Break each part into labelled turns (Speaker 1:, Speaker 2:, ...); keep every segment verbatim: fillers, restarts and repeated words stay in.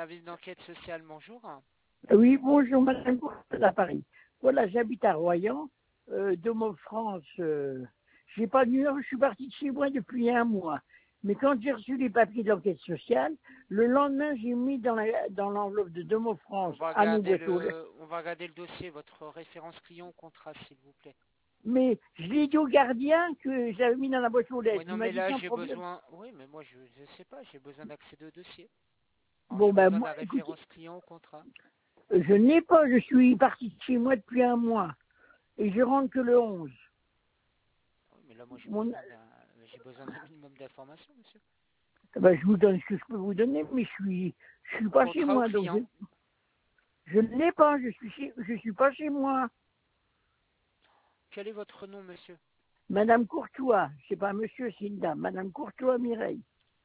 Speaker 1: service d'enquête sociale, bonjour.
Speaker 2: Oui, bonjour, madame à Paris. Voilà, j'habite à Royan, euh, Domo France. Euh, j'ai pas de numéro, je suis parti de chez moi depuis un mois. Mais quand j'ai reçu les papiers de l'enquête sociale, le lendemain, j'ai mis dans la, dans l'enveloppe de Domo
Speaker 1: On
Speaker 2: France
Speaker 1: va
Speaker 2: à mon
Speaker 1: regarder
Speaker 2: boîte aux lettres.
Speaker 1: le, on va regarder le dossier, votre référence client au contrat, s'il vous plaît.
Speaker 2: Mais je l'ai dit au gardien que j'avais mis dans la boîte aux lettres.
Speaker 1: Oui,
Speaker 2: Il
Speaker 1: non,
Speaker 2: m'a
Speaker 1: mais
Speaker 2: dit
Speaker 1: là,
Speaker 2: sans
Speaker 1: j'ai
Speaker 2: problème.
Speaker 1: besoin. Oui, mais moi, je ne sais pas, j'ai besoin d'accéder au dossier. Alors,
Speaker 2: Bon,
Speaker 1: j'ai
Speaker 2: ben,
Speaker 1: besoin de
Speaker 2: moi,
Speaker 1: la
Speaker 2: écoutez,
Speaker 1: référence client au contrat.
Speaker 2: je n'ai pas, je suis parti de chez moi depuis un mois. Et je rentre que le onze.
Speaker 1: Oui, mais là, moi, j'ai
Speaker 2: Mon,
Speaker 1: besoin d'un, j'ai besoin d'un minimum d'informations, monsieur.
Speaker 2: ben, je vous donne ce que je peux vous donner, mais je suis, je suis pas chez
Speaker 1: Contrat au
Speaker 2: moi, donc je,
Speaker 1: client.
Speaker 2: je ne l'ai pas, je suis chez, je suis pas chez moi.
Speaker 1: Quel est votre nom, monsieur?
Speaker 2: Madame Courtois, c'est pas monsieur, c'est une dame. Madame Courtois Mireille.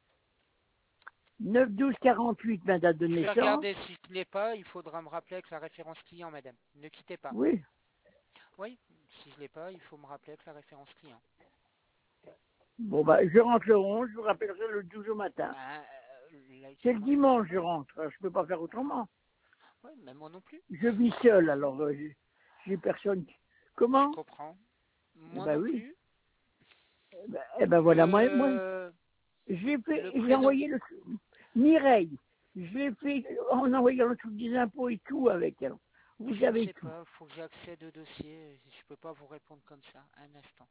Speaker 2: neuf douze quarante-huit, ma date de
Speaker 1: Je vais
Speaker 2: naissance.
Speaker 1: regarder. Si je ne l'ai pas, il faudra me rappeler avec la référence client, madame. Ne quittez pas.
Speaker 2: Oui.
Speaker 1: Oui, si je ne l'ai pas, il faut me rappeler avec la référence client.
Speaker 2: Bon, bah, je rentre le onze, je vous rappellerai le douze au matin.
Speaker 1: Ben, euh, là,
Speaker 2: C'est le
Speaker 1: moi, je sais
Speaker 2: dimanche,
Speaker 1: pas.
Speaker 2: je rentre. Je peux pas faire autrement.
Speaker 1: Oui, mais moi non plus.
Speaker 2: Je vis seul, alors euh, j'ai j'ai personne.
Speaker 1: Je
Speaker 2: Comment?
Speaker 1: comprends.
Speaker 2: Eh
Speaker 1: Moi
Speaker 2: ben
Speaker 1: non
Speaker 2: oui.
Speaker 1: plus.
Speaker 2: Eh ben, eh ben voilà, moi, moi
Speaker 1: Le,
Speaker 2: j'ai fait,
Speaker 1: le
Speaker 2: j'ai
Speaker 1: prénom.
Speaker 2: envoyé le Mireille. J'ai fait en envoyant le truc des impôts et tout avec elle. Vous
Speaker 1: Je ne
Speaker 2: avez
Speaker 1: sais
Speaker 2: tout.
Speaker 1: pas. Il faut que j'accède au dossier. Je peux pas vous répondre comme ça. Un instant.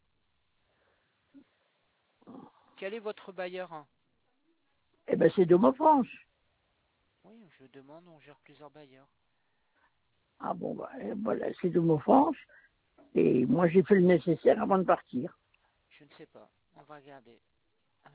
Speaker 1: Quel est votre bailleur?
Speaker 2: Eh ben c'est Domo France.
Speaker 1: Oui, je demande. On gère plusieurs bailleurs.
Speaker 2: Ah bon, bah, eh, voilà, c'est Domo France. Et moi, j'ai fait le nécessaire avant de partir.
Speaker 1: Je ne sais pas. On va regarder. Alors,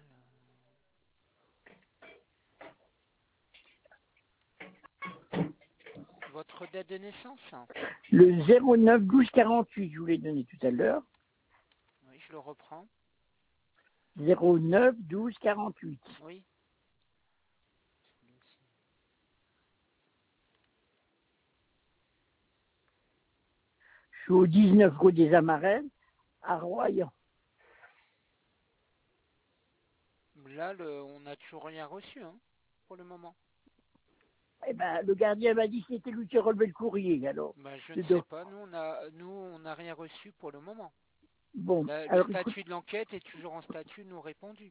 Speaker 1: votre date de naissance?
Speaker 2: Le zéro neuf douze quarante-huit, je vous l'ai donné tout à l'heure.
Speaker 1: Oui, je le reprends.
Speaker 2: zéro neuf douze quarante-huit.
Speaker 1: Oui.
Speaker 2: Je suis au dix-neuf rue des Amarelles, à Royan.
Speaker 1: Là, le, on n'a toujours rien reçu, hein, pour le moment.
Speaker 2: Eh ben, le gardien m'a dit que c'était lui qui relevait le courrier, alors.
Speaker 1: Ben, je ne
Speaker 2: Je
Speaker 1: sais
Speaker 2: dois-
Speaker 1: pas. Nous, on a, nous, on n'a rien reçu pour le moment.
Speaker 2: Bon,
Speaker 1: La- le
Speaker 2: alors écoute,
Speaker 1: statut de l'enquête est toujours en statut non répondu.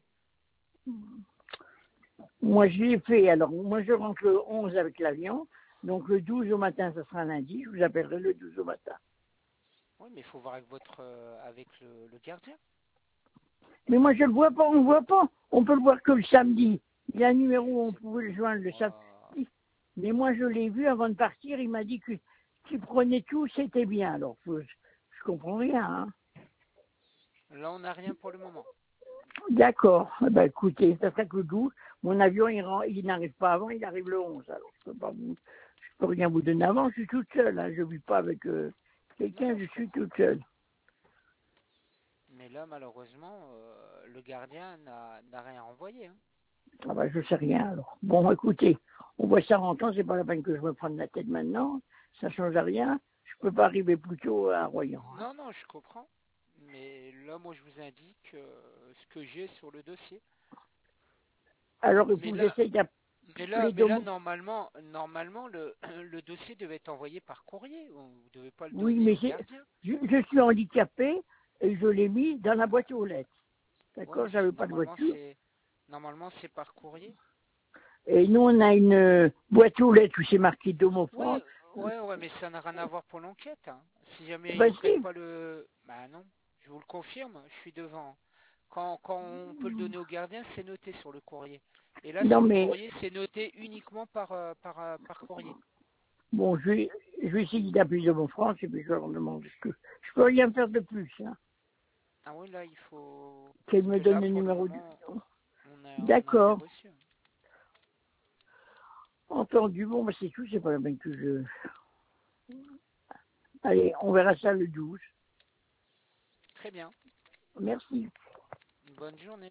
Speaker 2: moi je l'ai fait, alors moi je rentre le onze avec l'avion, donc le douze au matin, ça sera lundi, je vous appellerai le douze au matin.
Speaker 1: Oui, mais il faut voir avec votre, euh, avec le, le gardien.
Speaker 2: Mais moi je le vois pas, on le voit pas, on peut le voir que le samedi. Il y a un numéro
Speaker 1: Je
Speaker 2: où on
Speaker 1: sais
Speaker 2: pouvait le joindre le
Speaker 1: pas.
Speaker 2: samedi. Mais moi je l'ai vu avant de partir, il m'a dit que qu'il prenait tout, c'était bien. Alors faut- je comprends rien. Hein.
Speaker 1: Là, on n'a rien pour le moment.
Speaker 2: D'accord. Eh ben, écoutez, ça serait que le douze. Mon avion il, rend- il n'arrive pas avant, il arrive le onze. Alors je peux pas vous, je peux rien vous donner avant. Je suis toute seule. Hein. Je vis pas avec euh,
Speaker 1: Non,
Speaker 2: quelqu'un.
Speaker 1: non,
Speaker 2: Je
Speaker 1: je
Speaker 2: suis
Speaker 1: comprends.
Speaker 2: toute seule.
Speaker 1: Mais là, malheureusement, euh, le gardien n'a n'a rien envoyé. Hein.
Speaker 2: Ah ben, je sais rien. Alors bon, écoutez, on voit ça en temps. C'est pas la peine que je me prenne la tête maintenant. Ça change à rien. Je peux pas arriver plus tôt à Royan. Hein.
Speaker 1: Non, non, je comprends. Mais là, moi, je vous indique euh, ce que j'ai sur le dossier.
Speaker 2: Alors il
Speaker 1: Mais
Speaker 2: faut que
Speaker 1: là,
Speaker 2: j'essaye
Speaker 1: mais là,
Speaker 2: d'appeler
Speaker 1: mais là,
Speaker 2: Domo.
Speaker 1: normalement, normalement, le, le dossier devait être envoyé par courrier. Vous ne devez pas le
Speaker 2: Oui,
Speaker 1: donner
Speaker 2: mais
Speaker 1: au
Speaker 2: c'est,
Speaker 1: gardien.
Speaker 2: je, je suis handicapé et je l'ai mis dans la boîte aux lettres.
Speaker 1: Ouais,
Speaker 2: D'accord,
Speaker 1: mais c'est
Speaker 2: j'avais pas de
Speaker 1: normalement,
Speaker 2: voiture.
Speaker 1: c'est normalement c'est par courrier.
Speaker 2: Et nous, on a une euh, boîte aux lettres où c'est marqué Domo
Speaker 1: Ouais,
Speaker 2: France.
Speaker 1: ouais, ouais, mais ça n'a rien à voir pour l'enquête. Hein. Si jamais
Speaker 2: Ben
Speaker 1: ils prennent
Speaker 2: si.
Speaker 1: pas le, bah non, je vous le confirme, je suis devant. Quand, quand on peut le donner au gardien, c'est noté sur le courrier. Et là,
Speaker 2: Non,
Speaker 1: sur le
Speaker 2: mais
Speaker 1: courrier, c'est noté uniquement par, euh, par, euh, par courrier.
Speaker 2: bon, je vais, je vais essayer d'appeler Domo France et puis je leur demande ce que je peux rien faire de plus. Hein.
Speaker 1: Ah oui, là, il faut...
Speaker 2: Qu'elle
Speaker 1: Parce
Speaker 2: me
Speaker 1: que
Speaker 2: donne
Speaker 1: là,
Speaker 2: le
Speaker 1: pour le
Speaker 2: numéro du.
Speaker 1: moment, on a, on n'a rien
Speaker 2: D'accord.
Speaker 1: reçu.
Speaker 2: Entendu. Bon, ben c'est tout. C'est pas la peine que je. Allez, on verra ça le douze.
Speaker 1: Très bien.
Speaker 2: Merci.
Speaker 1: Bonne journée.